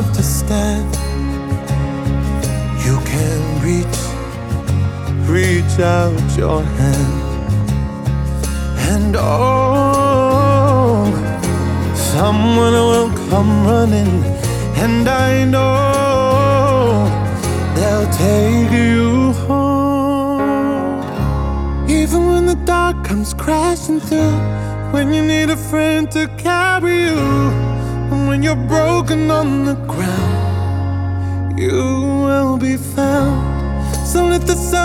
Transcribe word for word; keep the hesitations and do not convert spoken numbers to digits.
enough to stand. You can reach, reach out your hand. And oh, someone will come running, and I know they'll take you home. Even when the dark comes crashing through, when you need a friend to carry you, and when you're broken on the ground, you will be found. So let the sun